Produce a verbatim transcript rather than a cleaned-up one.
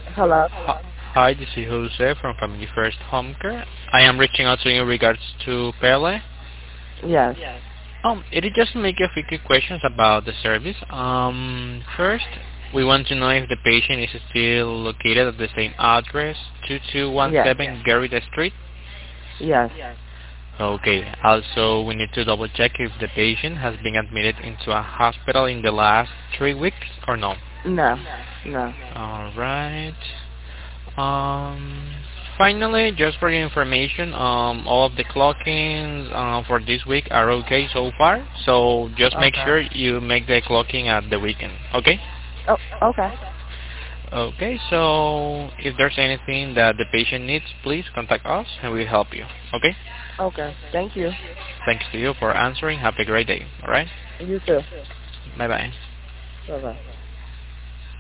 Hello? Hi, hi, this is Jose from Family First Home Care. I am reaching out to you in regards to Pele. Yes. Um, it is just to make a few quick questions about the service. Um, first, we want to know if the patient is still located at the same address, Yes. two two one seven Garrett Street. Yes. Okay. Also, we need to double check if the patient has been admitted into a hospital in the last three weeks or no. No. No. All right. Um, finally, just for your information, um, all of the clockings uh, for this week are okay so far. So just make Okay. sure you make the clocking at the weekend. Okay? Oh, okay. Okay. So if there's anything that the patient needs, please contact us and we'll help you. Okay? Okay. Thank you. Thanks to you for answering. Have a great day. All right? You too. Bye bye. Bye-bye.